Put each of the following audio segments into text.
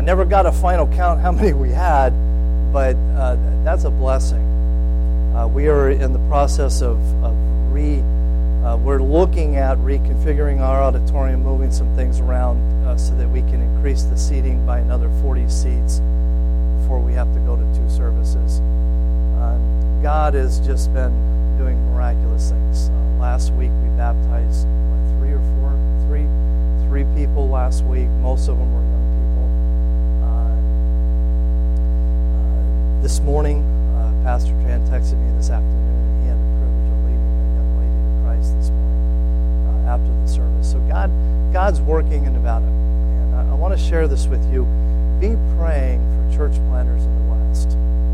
never got a final count how many we had, but that's a blessing. We are in the process of we're looking at reconfiguring our auditorium, moving some things around so that we can increase the seating by another 40 seats before we have to go to 2 services. God has just been doing miraculous things. Last week we baptized 3 people last week. Most of them were young people. This morning, Pastor Tran texted me this afternoon, and he had the privilege of leading a young lady to Christ this morning after the service. So God's working in Nevada, and I want to share this with you. Be praying for church planters in the West.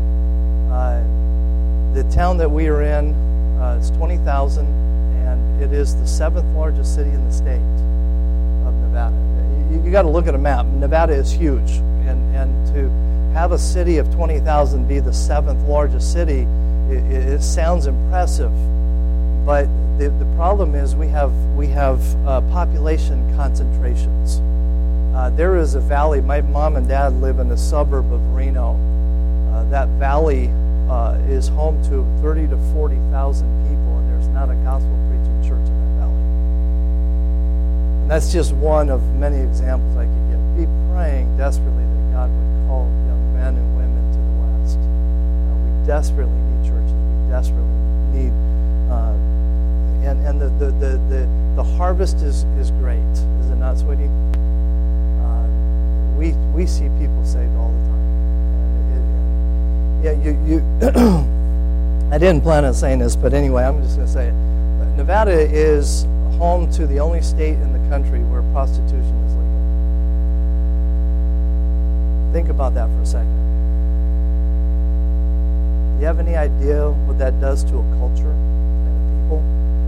The town that we are in is 20,000, and it is the 7th largest city in the state of Nevada. You got to look at a map. Nevada is huge, and to have a city of 20,000 be the 7th largest city, it sounds impressive. But the problem is we have population concentrations. There is a valley. My mom and dad live in a suburb of Reno. That valley is home to 30 to 40,000 people, and there's not a gospel preaching church in that valley. And that's just one of many examples I could give. Be praying desperately that God would call young men and women to the West. We desperately need churches. We desperately need, and the harvest is great, is it not, sweetie? We see people saved all the time. Yeah, you I didn't plan on saying this, but anyway, I'm just going to say it. Nevada is home to the only state in the country where prostitution is legal. Think about that for a second. Do you have any idea what that does to a culture and a people?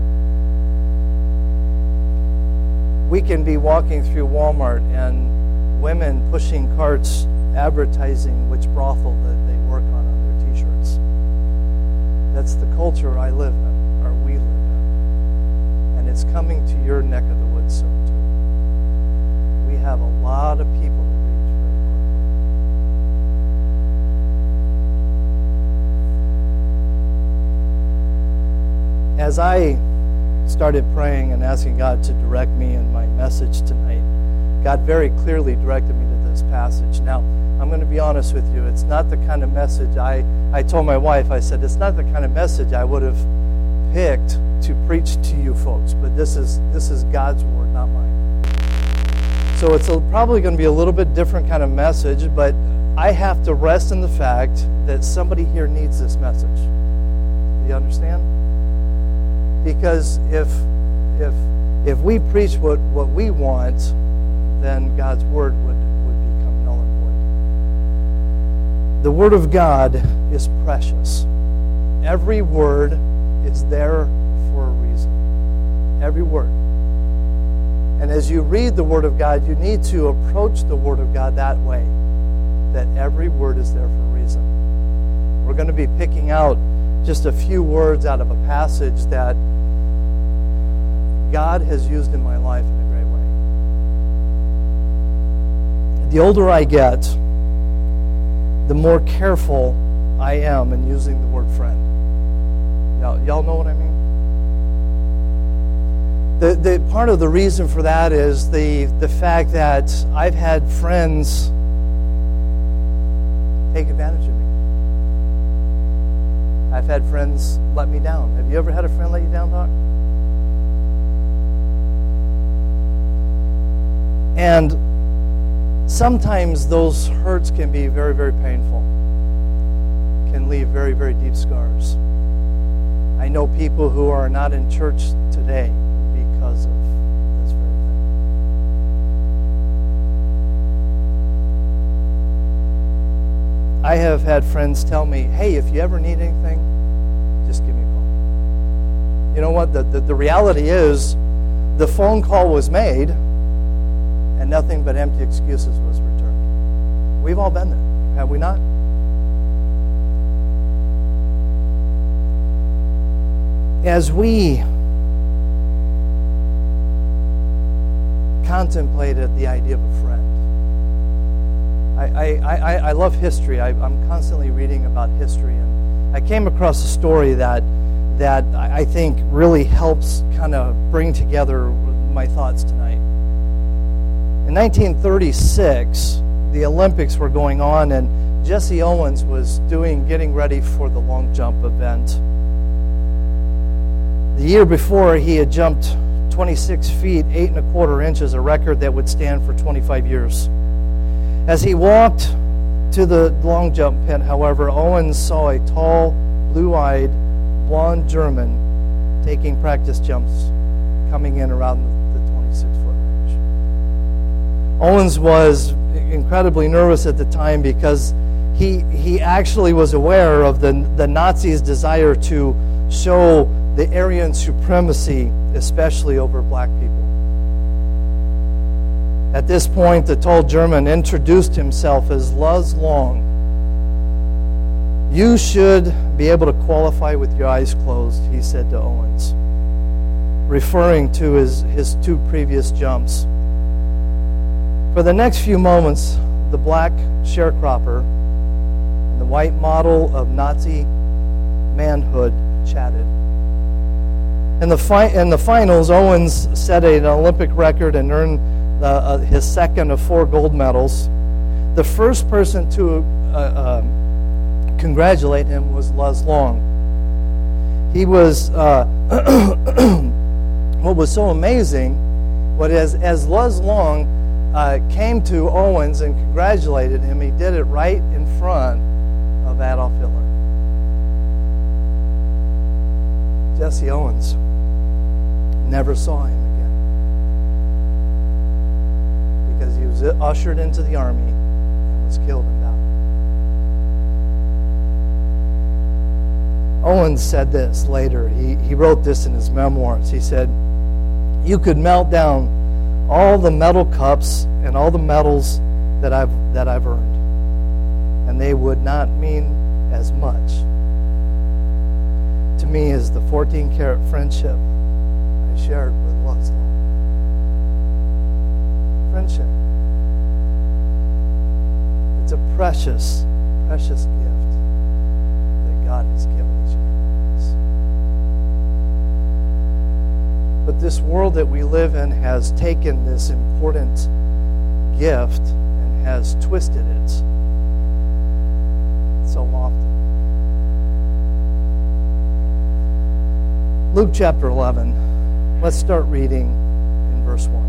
We can be walking through Walmart and women pushing carts advertising which brothel that they work on their t-shirts. That's the culture I live in, or we live in. And it's coming to your neck of the woods soon too. We have a lot of people to reach very quickly. As I started praying and asking God to direct me in my message tonight, God very clearly directed me to this passage. Now, I'm going to be honest with you. It's not the kind of message I told my wife, I said, it's not the kind of message I would have picked to preach to you folks, but this is God's word, not mine. So it's probably going to be a little bit different kind of message, but I have to rest in the fact that somebody here needs this message. Do you understand? Because if we preach what we want, then God's word would become null and void. The word of God is precious. Every word is there for a reason. Every word. And as you read the word of God, you need to approach the word of God that way, that every word is there for a reason. We're going to be picking out just a few words out of a passage that God has used in my life in a great way. The older I get, the more careful I am in using the word friend. Y'all know what I mean? The part of the reason for that is the fact that I've had friends take advantage of me. I've had friends let me down. Have you ever had a friend let you down, Doc? And sometimes those hurts can be very, very painful, can leave very, very deep scars. I know people who are not in church today because of this very thing. I have had friends tell me, hey, if you ever need anything, just give me a call. You know what? The reality is the phone call was made and nothing but empty excuses was returned. We've all been there, have we not? As we contemplated the idea of a friend, I love history. I'm constantly reading about history, and I came across a story that I think really helps kind of bring together my thoughts tonight. In 1936, the Olympics were going on, and Jesse Owens was getting ready for the long jump event. The year before, he had jumped 26 feet, 8 1/4 inches, a record that would stand for 25 years. As he walked to the long jump pit, however, Owens saw a tall, blue-eyed, blonde German taking practice jumps coming in around the 26-foot range. Owens was incredibly nervous at the time because he actually was aware of the Nazis' desire to show the Aryan supremacy, especially over black people. At this point, the tall German introduced himself as Luz Long. "You should be able to qualify with your eyes closed," he said to Owens, referring to his 2 previous jumps. For the next few moments, the black sharecropper and the white model of Nazi manhood chatted. In the finals, Owens set an Olympic record and earned his second of 4 gold medals. The first person to congratulate him was Luz Long. He was what was so amazing was as Luz Long came to Owens and congratulated him, he did it right in front of Adolf Hitler. Jesse Owens never saw him again because he was ushered into the army and was killed in battle. Owens said this later. He wrote this in his memoirs. He said, "You could melt down all the metal cups and all the medals that I've earned, and they would not mean as much to me as the 14-karat friendship I shared with Luz Long." Friendship. It's a precious, precious gift that God has given each and every one of us. But this world that we live in has taken this important gift and has twisted it so often. Luke chapter 11. Let's start reading in verse 1.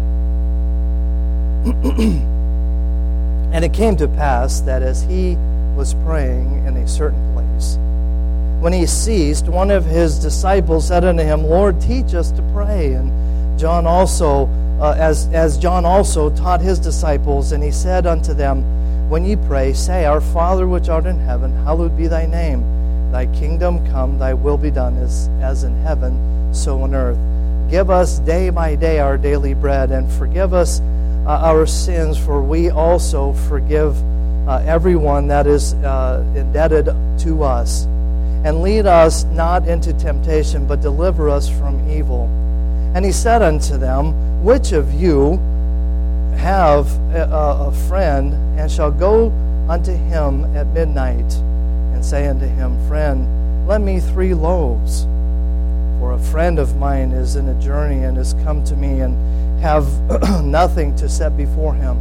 And it came to pass that as he was praying in a certain place, when he ceased, one of his disciples said unto him, "Lord, teach us to pray." And John also, as John also taught his disciples, and he said unto them, "When ye pray, say, Our Father which art in heaven, hallowed be thy name. Thy kingdom come, thy will be done, as in heaven, so on earth. Give us day by day our daily bread, and forgive us our sins, for we also forgive everyone that is indebted to us. And lead us not into temptation, but deliver us from evil." And he said unto them, "Which of you have a friend, and shall go unto him at midnight, and say unto him, Friend, lend me 3 loaves? For a friend of mine is in a journey, and is come to me, and have nothing to set before him.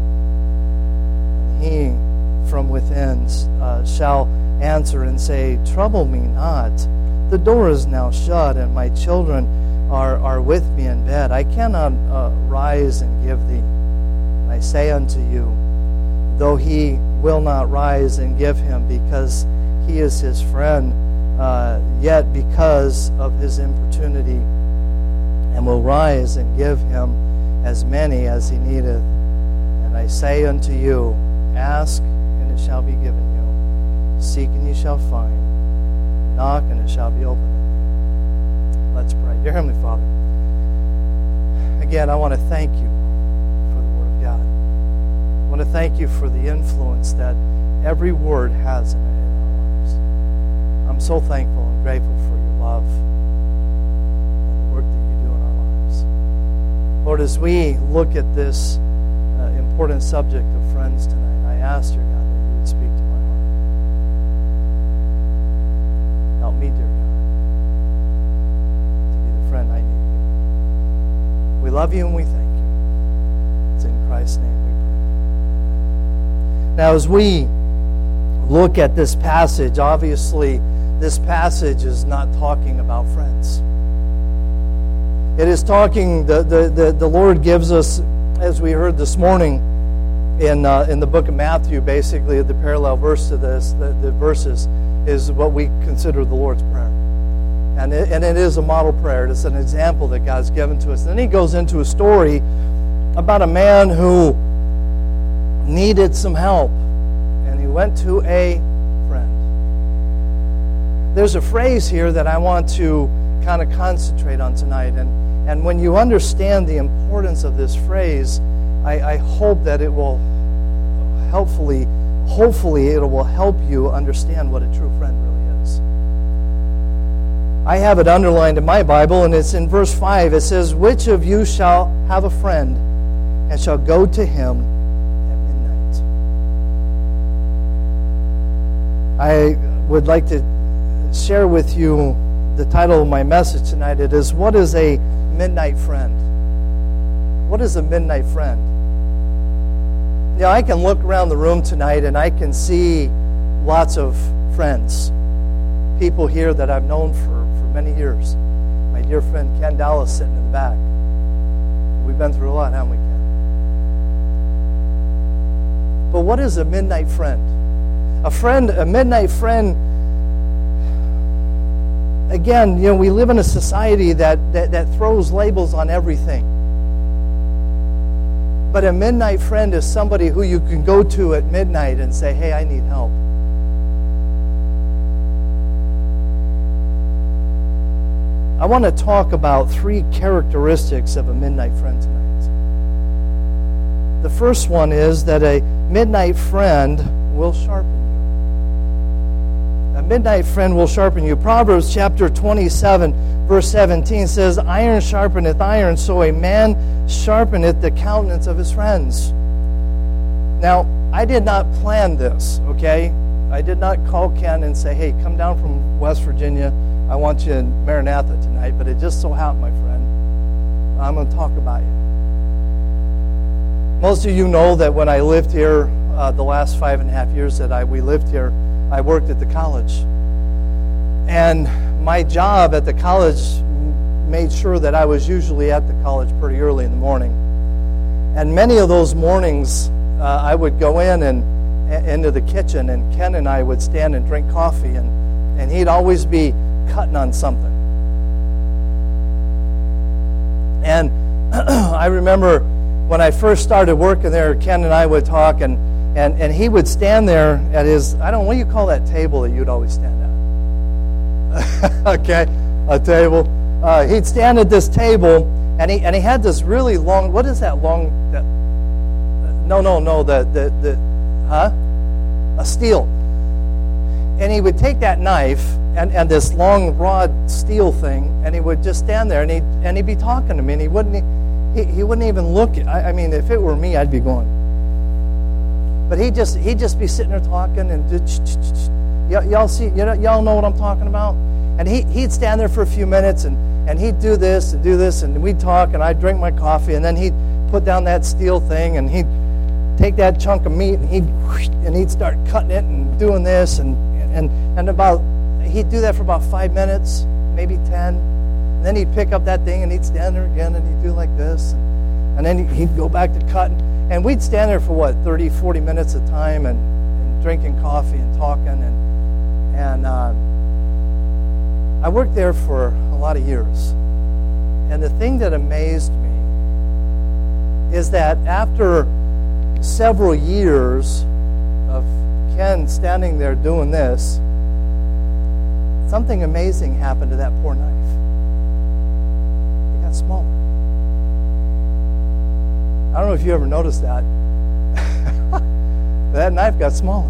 And he from within shall answer and say, Trouble me not. The door is now shut, and my children are with me in bed. I cannot rise and give thee. And I say unto you, though he will not rise and give him, because he is his friend, yet because of his importunity, and will rise and give him as many as he needeth. And I say unto you, Ask, and it shall be given you. Seek, and ye shall find. Knock, and it shall be opened unto you. Let's pray. Dear Heavenly Father, again, I want to thank you for the Word of God. I want to thank you for the influence that every word has in our lives. I'm so thankful and grateful for your love and the work that you do in our lives. Lord, as we look at this important subject of friends tonight, I ask, dear God, love you and we thank you. It's in Christ's name we pray. Now, as we look at this passage, obviously, this passage is not talking about friends. It is talking, the Lord gives us, as we heard this morning in the book of Matthew, basically the parallel verse to this, the verses, is what we consider the Lord's Prayer. And it is a model prayer. It's an example that God's given to us. And then he goes into a story about a man who needed some help. And he went to a friend. There's a phrase here that I want to kind of concentrate on tonight. And when you understand the importance of this phrase, I hope that it will hopefully it will help you understand what a true friend really is. I have it underlined in my Bible, and it's in verse 5. It says, "Which of you shall have a friend, and shall go to him at midnight?" I would like to share with you the title of my message tonight. It is, "What is a midnight friend?" What is a midnight friend? You know, I can look around the room tonight and I can see lots of friends. People here that I've known for many years. My dear friend Ken Dallas sitting in the back. We've been through a lot, haven't we, Ken? But what is a midnight friend? A midnight friend, again, you know, we live in a society that throws labels on everything. But a midnight friend is somebody who you can go to at midnight and say, "Hey, I need help." I want to talk about 3 characteristics of a midnight friend tonight. The first one is that a midnight friend will sharpen you. A midnight friend will sharpen you. Proverbs chapter 27, verse 17 says, "Iron sharpeneth iron, so a man sharpeneth the countenance of his friends." Now, I did not plan this, okay? I did not call Ken and say, "Hey, come down from West Virginia. I want you in Maranatha tonight," but it just so happened, my friend, I'm going to talk about you. Most of you know that when I lived here, the last 5.5 years that we lived here, I worked at the college. And my job at the college made sure that I was usually at the college pretty early in the morning. And many of those mornings, I would go into the kitchen, and Ken and I would stand and drink coffee, and he'd always be cutting on something. And I remember when I first started working there, Ken and I would talk, and he would stand there at his, I don't know, what do you call that table that you'd always stand at? Okay, a table. He'd stand at this table, and he had this really long, what is that long, a steel. And he would take that knife and this long rod steel thing, and he would just stand there, and he'd be talking to me, and he wouldn't even look. I mean, if it were me, I'd be going. But he'd just be sitting there talking, and y'all know what I'm talking about. And he'd stand there for a few minutes, and he'd do this, and we'd talk, and I'd drink my coffee, and then he'd put down that steel thing, and he'd take that chunk of meat, and he'd start cutting it and doing this, and he'd do that for about 5 minutes, maybe 10. And then he'd pick up that thing, and he'd stand there again, and he'd do like this, and then he'd go back to cutting. And we'd stand there for 30, 40 minutes at a time, and drinking coffee and talking, and I worked there for a lot of years. And the thing that amazed me is that after several years of Ken standing there doing this, something amazing happened to that poor knife. It got smaller. I don't know if you ever noticed that. That knife got smaller.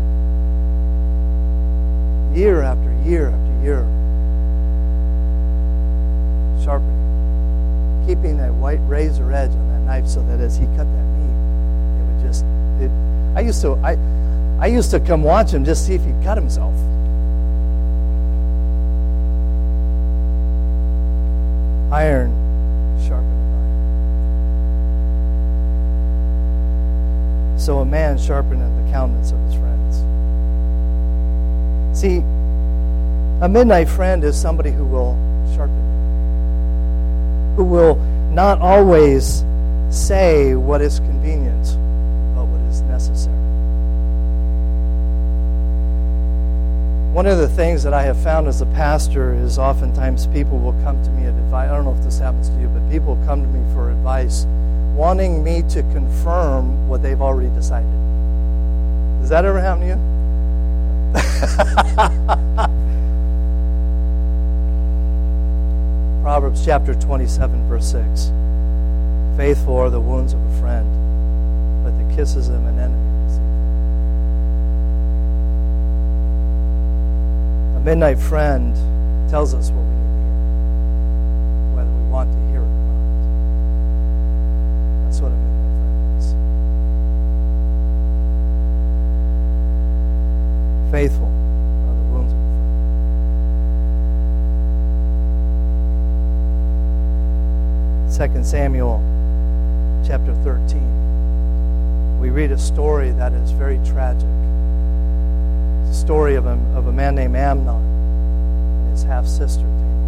Year after year after year. Sharpening. Keeping that white razor edge on that knife so that as he cut that meat, it would just... I used to come watch him just see if he'd cut himself. Iron sharpened iron. so a man sharpeneth the countenance of his friends. See, a midnight friend is somebody who will sharpen you, who will not always say what is convenient, but what is necessary. One of the things that I have found as a pastor is oftentimes people will come to me at advice. I don't know if this happens to you, but people come to me for advice wanting me to confirm what they've already decided. Does that ever happen to you? Proverbs chapter 27, verse 6. Faithful are the wounds of a friend, but the kisses of an enemy are deceitful. A midnight friend tells us what we need to hear, whether we want to hear it or not. That's what a midnight friend is. Faithful are the wounds of a friend. 2 Samuel chapter 13. We read a story that is very tragic. It's a story of a man named Amnon and his half-sister Tamar.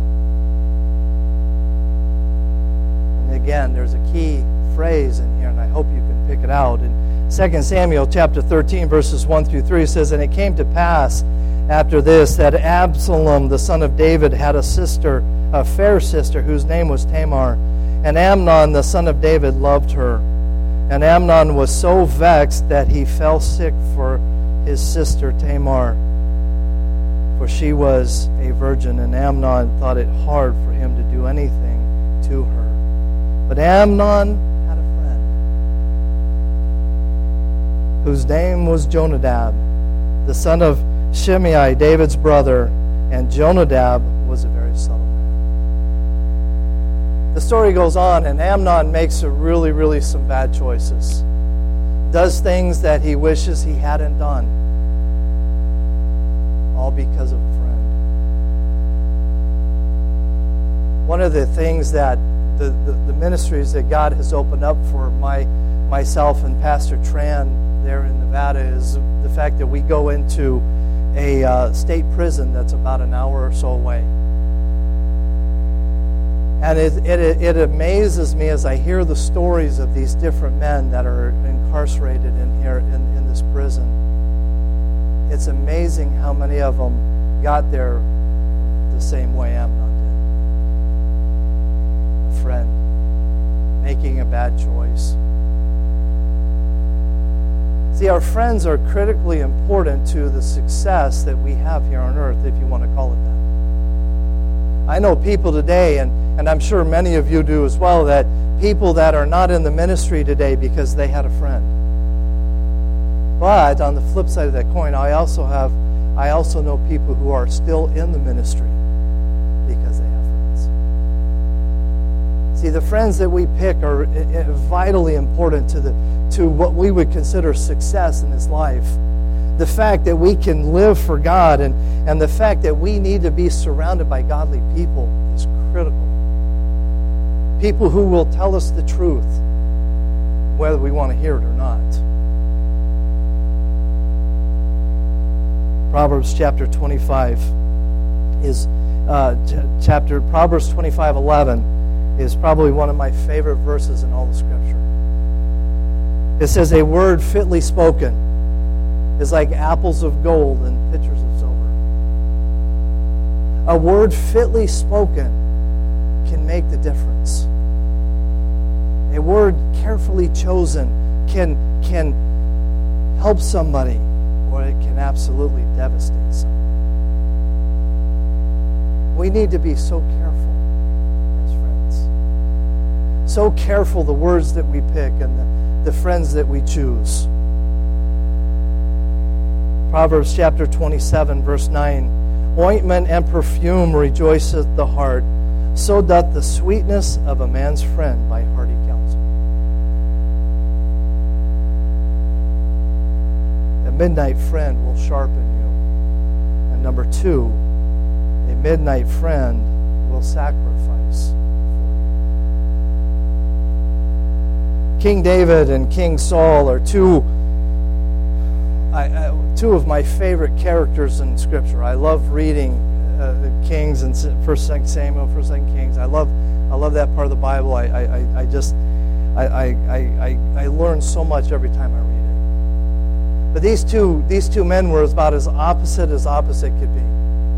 And again, there's a key phrase in here, and I hope you can pick it out. In 2 Samuel chapter 13, verses 1 through 3, it says, And it came to pass after this that Absalom, the son of David, had a sister, a fair sister, whose name was Tamar. And Amnon, the son of David, loved her. And Amnon was so vexed that he fell sick for his sister Tamar, for she was a virgin, and Amnon thought it hard for him to do anything to her. But Amnon had a friend, whose name was Jonadab, the son of Shimei, David's brother, and Jonadab was a very subtle man. The story goes on, and Amnon makes really some bad choices. Does things that he wishes he hadn't done. All because of a friend. One of the things that the ministries that God has opened up for myself and Pastor Tran there in Nevada is the fact that we go into a state prison that's about an hour or so away. And it amazes me as I hear the stories of these different men that are incarcerated in here in this prison. It's amazing how many of them got there the same way Amnon did. A friend making a bad choice. See, our friends are critically important to the success that we have here on earth, if you want to call it that. I know people today, and I'm sure many of you do as well, that people that are not in the ministry today because they had a friend. But on the flip side of that coin, I also know people who are still in the ministry because they have friends. See, the friends that we pick are vitally important to what we would consider success in this life. The fact that we can live for God and the fact that we need to be surrounded by godly people is critical. People who will tell us the truth, whether we want to hear it or not. Proverbs chapter 25 is Proverbs 25:11 is probably one of my favorite verses in all the Scripture. It says, "A word fitly spoken is like apples of gold and pitchers of silver." A word fitly spoken can make the difference. A word carefully chosen can help somebody, or it can absolutely devastate someone. We need to be so careful as friends. So careful the words that we pick and the friends that we choose. Proverbs chapter 27, verse 9. "Ointment and perfume rejoiceth the heart, so doth the sweetness of a man's friend by hearty counsel." A midnight friend will sharpen you. And number 2, a midnight friend will sacrifice for you. King David and King Saul are two two of my favorite characters in Scripture. I love reading Kings and 1st, 2nd Samuel, 1st, 2nd Kings. I love that part of the Bible. I learn so much every time I read it. But these two men were about as opposite could be.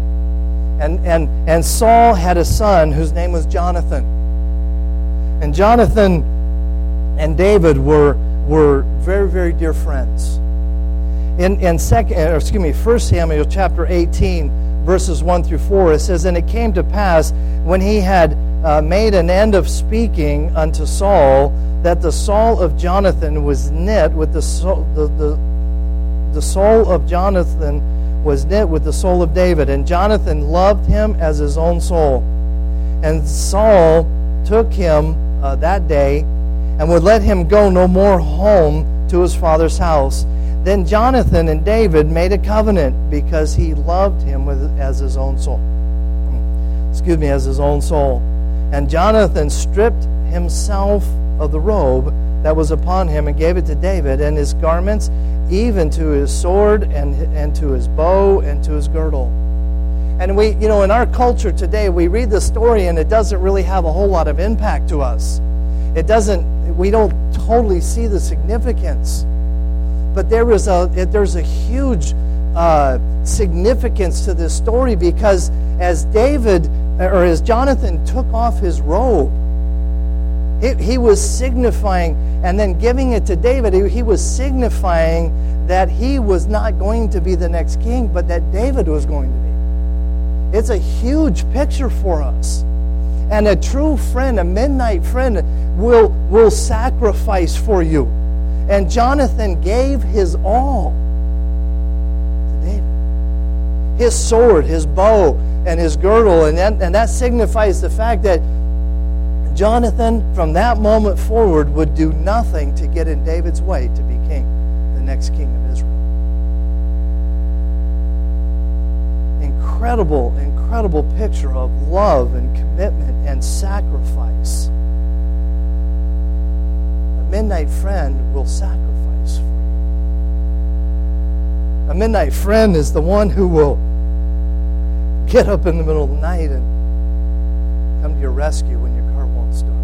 And Saul had a son whose name was Jonathan. And Jonathan and David were very, very dear friends. In 1 Samuel chapter 18, verses 1 through 4, it says, "And it came to pass, when he had made an end of speaking unto Saul, that the soul of Jonathan was knit with the soul of Jonathan was knit with the soul of David, and Jonathan loved him as his own soul. And Saul took him that day, and would let him go no more home to his father's house. Then Jonathan and David made a covenant, because he loved him as his own soul. As his own soul. And Jonathan stripped himself of the robe that was upon him, and gave it to David, and his garments, even to his sword, and to his bow, and to his girdle." And we, in our culture today, we read the story, and it doesn't really have a whole lot of impact to us. We don't totally see the significance. But there's a huge significance to this story, because as Jonathan took off his robe, he was signifying, and then giving it to David, he was signifying that he was not going to be the next king, but that David was going to be. It's a huge picture for us. And a true friend, a midnight friend, will sacrifice for you. And Jonathan gave his all to David. His sword, his bow, and his girdle. And that signifies the fact that Jonathan, from that moment forward, would do nothing to get in David's way to be king, the next king of Israel. Incredible picture of love and commitment and sacrifice. A midnight friend will sacrifice for you. A midnight friend is the one who will get up in the middle of the night and come to your rescue when your car won't start.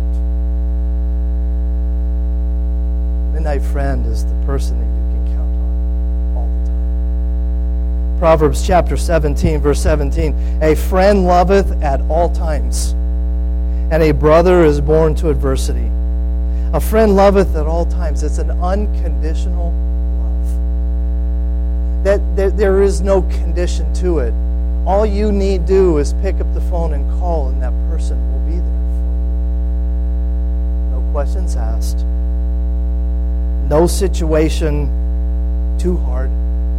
A midnight friend is the person that you can count on all the time. Proverbs chapter 17, verse 17, "A friend loveth at all times, and a brother is born to adversity." A friend loveth at all times. It's an unconditional love. That there is no condition to it. All you need do is pick up the phone and call, and that person will be there for you. No questions asked. No situation too hard.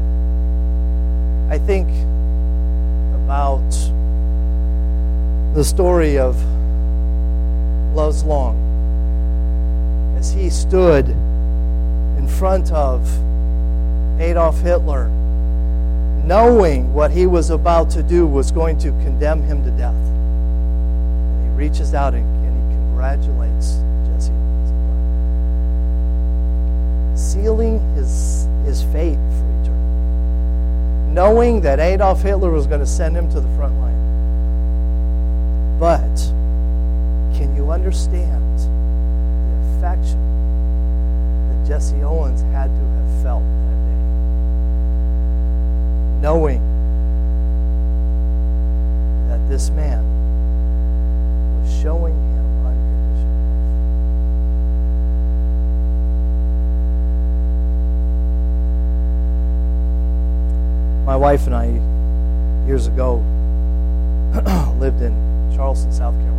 I think about the story of Luz Long, as he stood in front of Adolf Hitler, knowing what he was about to do was going to condemn him to death. And he reaches out and he congratulates Jesse Owens, sealing his fate for eternity, knowing that Adolf Hitler was going to send him to the front line. But can you understand the affection that Jesse Owens had to have felt that day? Knowing that this man was showing him unconditional love. My wife and I, years ago, lived in Charleston, South Carolina.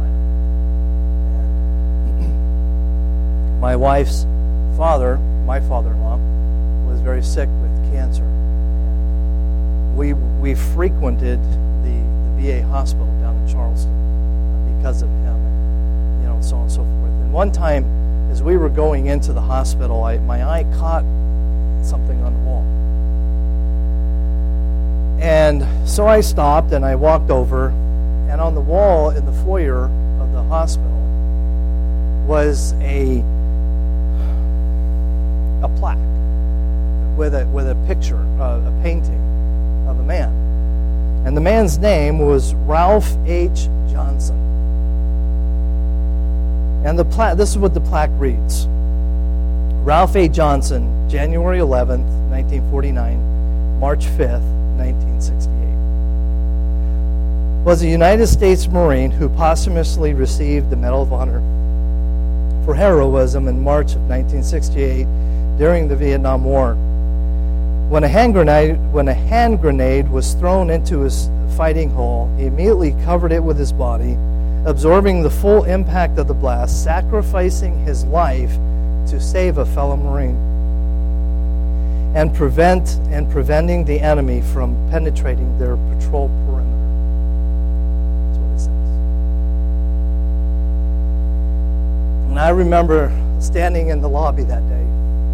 And my wife's father, my father-in-law, was very sick with cancer. We frequented the VA hospital down in Charleston because of him, and so on and so forth. And one time, as we were going into the hospital, my eye caught something on the wall. And so I stopped and I walked over, and on the wall in the foyer of the hospital was a plaque. It with a picture, a painting of a man. And the man's name was Ralph H. Johnson. And this is what the plaque reads. Ralph A. Johnson, January 11th, 1949, March 5th, 1968. Was a United States Marine who posthumously received the Medal of Honor for heroism in March of 1968 during the Vietnam War. When a hand grenade was thrown into his fighting hole, he immediately covered it with his body, absorbing the full impact of the blast, sacrificing his life to save a fellow Marine and preventing the enemy from penetrating their patrol perimeter. That's what it says. And I remember standing in the lobby that day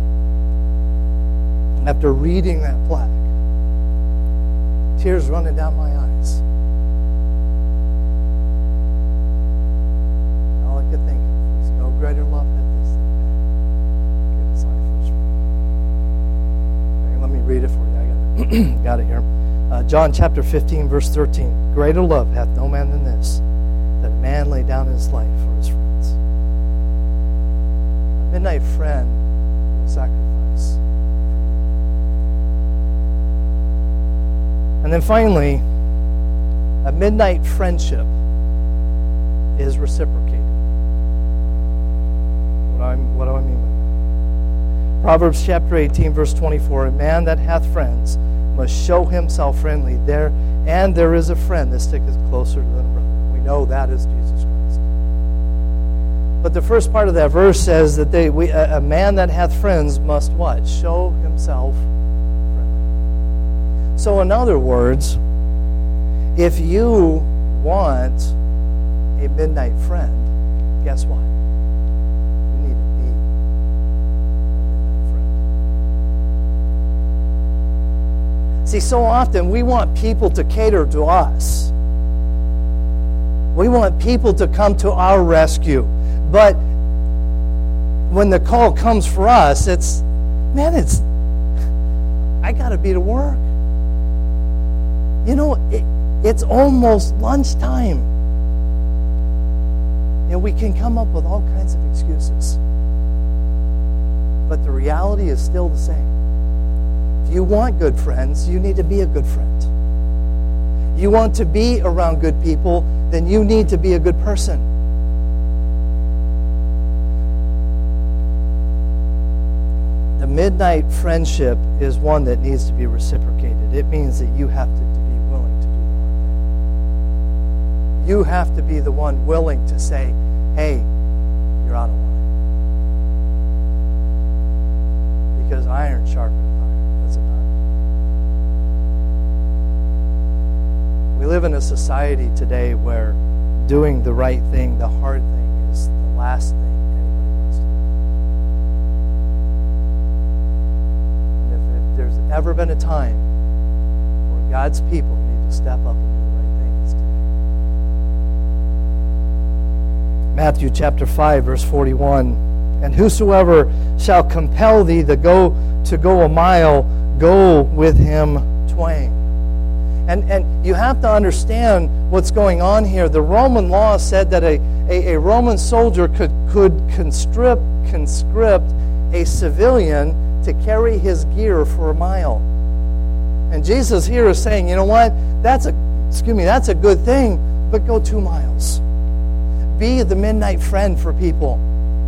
after reading that plaque, tears running down my eyes. All I could think of was no greater love than this than man gave his life for his friend. Let me read it for you. I got it here. John chapter 15, verse 13. Greater love hath no man than this, that a man lay down his life for his friends. A midnight friend will sacrifice for you. And then finally, a midnight friendship is reciprocated. What do I mean by that? Proverbs chapter 18, verse 24, a man that hath friends must show himself friendly. There is a friend that sticketh closer than a brother. We know that is Jesus Christ. But the first part of that verse says that a man that hath friends must what? Show himself friendly. So in other words, if you want a midnight friend, guess what? You need to be a midnight friend. See, so often we want people to cater to us. We want people to come to our rescue. But when the call comes for us, I got to be to work. You know, it's almost lunchtime. You know, we can come up with all kinds of excuses. But the reality is still the same. If you want good friends, you need to be a good friend. You want to be around good people, then you need to be a good person. The midnight friendship is one that needs to be reciprocated. It means that you have to be willing to do the hard thing. You have to be the one willing to say, hey, you're out of line. Because iron sharpens iron, does it not? We live in a society today where doing the right thing, the hard thing, is the last thing anybody wants to do. And if there's ever been a time where God's people need to step up and do the right thing, it's today. Matthew chapter 5, verse 41. And whosoever shall compel thee to go a mile, go with him twain. And you have to understand what's going on here. The Roman law said that a Roman soldier could conscript a civilian to carry his gear for a mile. And Jesus here is saying, you know what? That's a good thing, but go 2 miles. Be the midnight friend for people.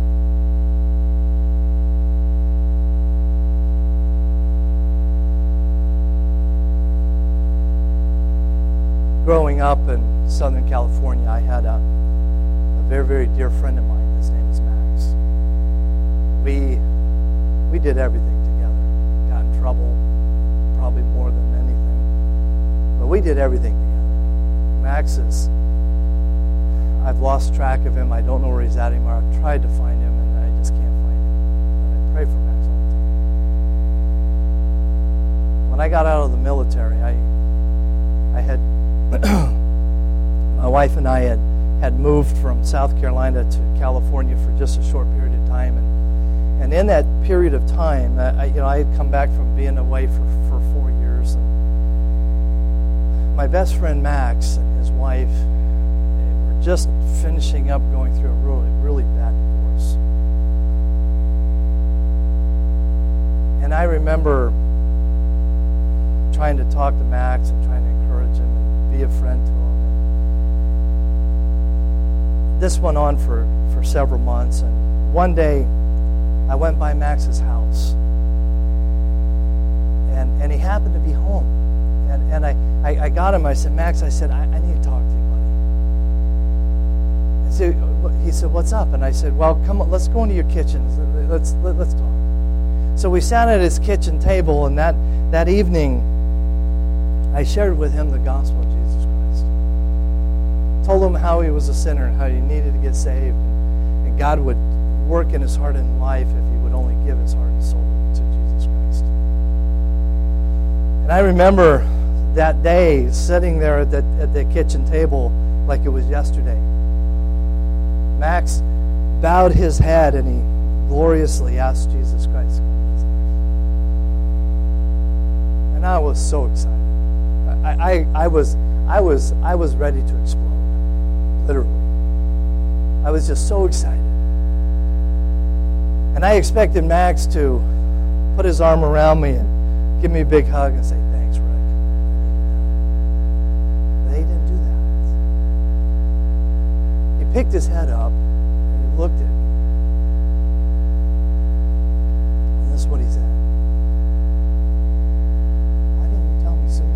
Growing up in Southern California, I had a very, very dear friend of mine. His name is Max. We did everything together. Got in trouble, probably more than anything. But we did everything together. Max I've lost track of him. I don't know where he's at anymore. I've tried to find him, and I just can't find him. But I pray for Max all the time. When I got out of the military, I had my wife and I had moved from South Carolina to California for just a short period of time, And in that period of time, I had come back from being away for 4 years. And my best friend Max and his wife were just finishing up going through a really, really bad divorce. And I remember trying to talk to Max and trying to encourage him and be a friend to him. And this went on for several months. And one day, I went by Max's house. And he happened to be home. And I got him. I said, Max, I said, I need to talk to you, buddy. He said, what's up? And I said, well, come on, let's go into your kitchen. Let's talk. So we sat at his kitchen table, and that evening, I shared with him the gospel of Jesus Christ. Told him how he was a sinner and how he needed to get saved. And God would work in his heart and life if he would only give his heart and soul to Jesus Christ. And I remember that day sitting there at the kitchen table like it was yesterday. Max bowed his head and he gloriously asked Jesus Christ to come into his life. And I was so excited. I was ready to explode, literally. I was just so excited. And I expected Max to put his arm around me and give me a big hug and say, thanks, Rick. But he didn't do that. He picked his head up and he looked at me. And this is what he said. Why didn't you tell me sooner?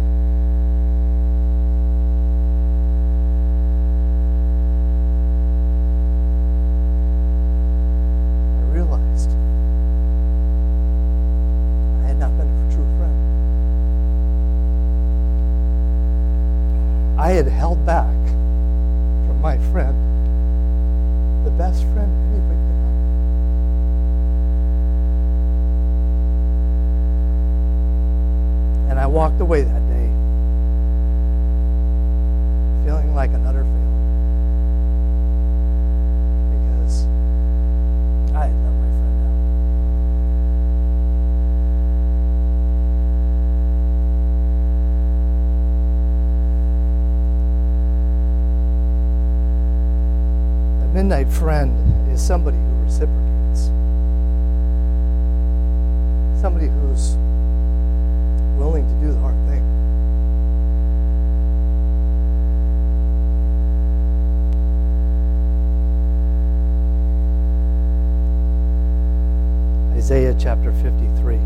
I had held back from my friend, the best friend anybody could have. And I walked away that day feeling like an utter failure because I had let my friend down. Midnight friend is somebody who reciprocates. Somebody who's willing to do the hard thing. Isaiah chapter 53,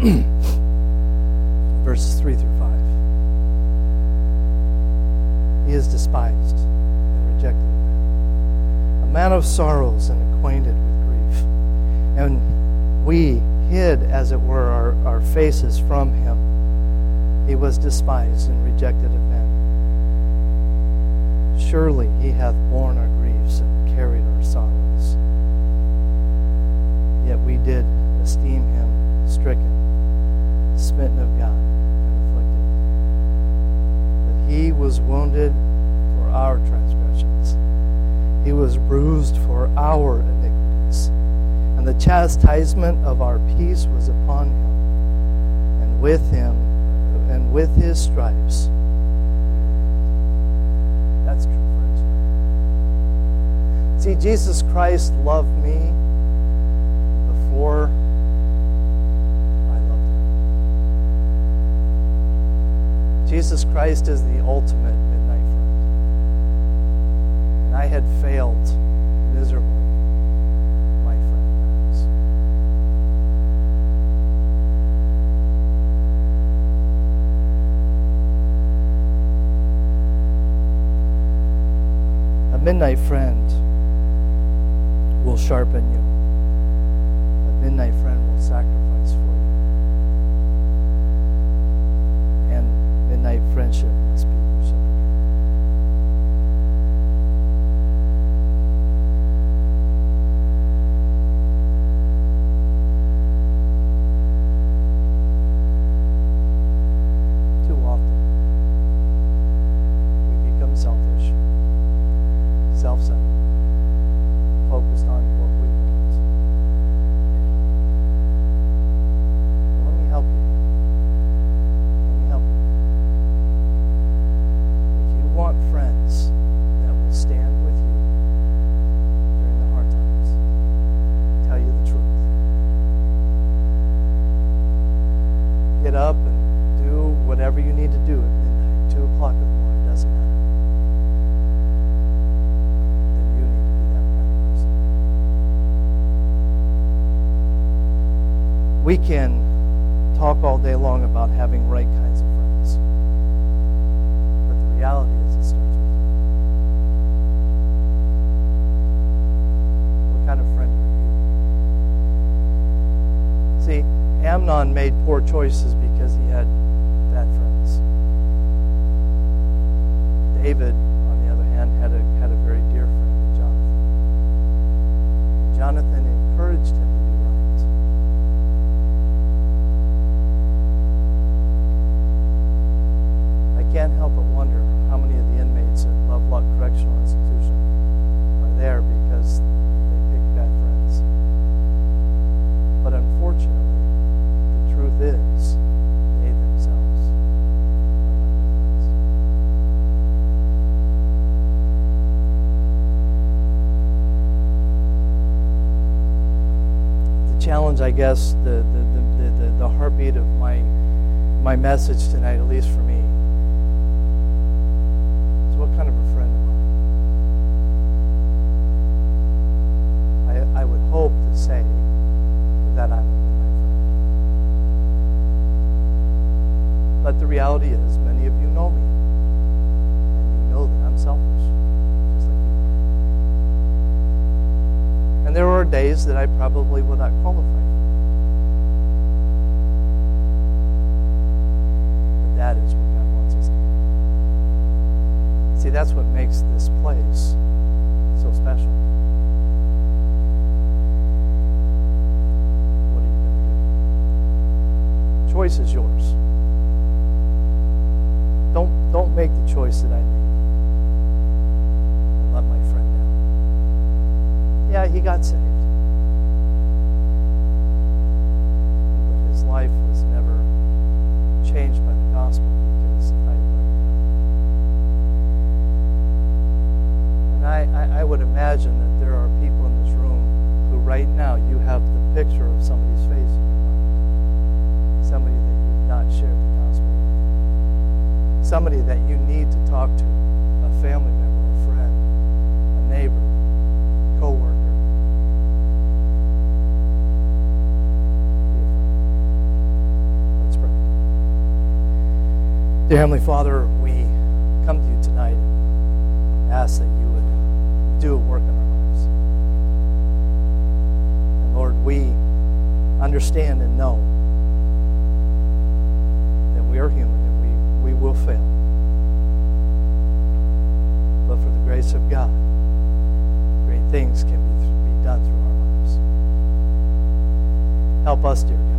verses 3 through 5. He is despised and rejected. A man of sorrows and acquainted with grief. And we hid, as it were, our faces from him. He was despised and rejected of men. Surely he hath borne our griefs and carried our sorrows. Yet we did esteem him stricken, smitten of God, and afflicted. But he was wounded for our transgressions. He was bruised for our iniquities, and the chastisement of our peace was upon him, and with his stripes. That's true friendship. See, Jesus Christ loved me before I loved him. Jesus Christ is the ultimate midnight friend. And I had failed miserably, my friend Max. A midnight friend will sharpen you. A midnight friend will sacrifice for you. And midnight friendship must be reciprocated. Too often, we become selfish, self-centered, focused on what we want. to do at midnight, 2 o'clock in the morning, it doesn't matter. Then you need to be that kind of person. We can talk all day long about having right kinds of friends. But the reality is it starts with you. What kind of friend are you? See, Amnon made poor choices because he had bad friends. David, on the other hand, had a very dear friend, Jonathan. Jonathan encouraged him to do right. I can't help but wonder how many of the inmates at Lovelock Correctional Institution are there because they picked bad friends. But unfortunately, the truth is, they themselves are not good friends. The challenge, I guess, the heartbeat of my message tonight, at least for me, is what kind of a friend am I? I would hope to say that I'm a midnight friend. But the reality is, many of you know me, and you know that I'm selfish, just like you are. And there are days that I probably will not qualify for. But that is what God wants us to do. See, that's what makes this place so special. What are you going to do? Choice is yours. Don't make the choice that I made and let my friend down. Yeah, he got saved. But his life was never changed by the gospel because I let him down. And I would imagine that there are people in this room who right now you have the picture of somebody's face in your mind. Somebody that you've not shared the gospel with. Somebody that you need to talk to, a family member, a friend, a neighbor, co-worker. Be a friend. Let's pray. Dear Heavenly Father, we come to you tonight and ask that you would do a work in our lives. And Lord, we understand and know that we are human and we will fail. But for the grace of God, great things can be done through our lives. Help us, dear God.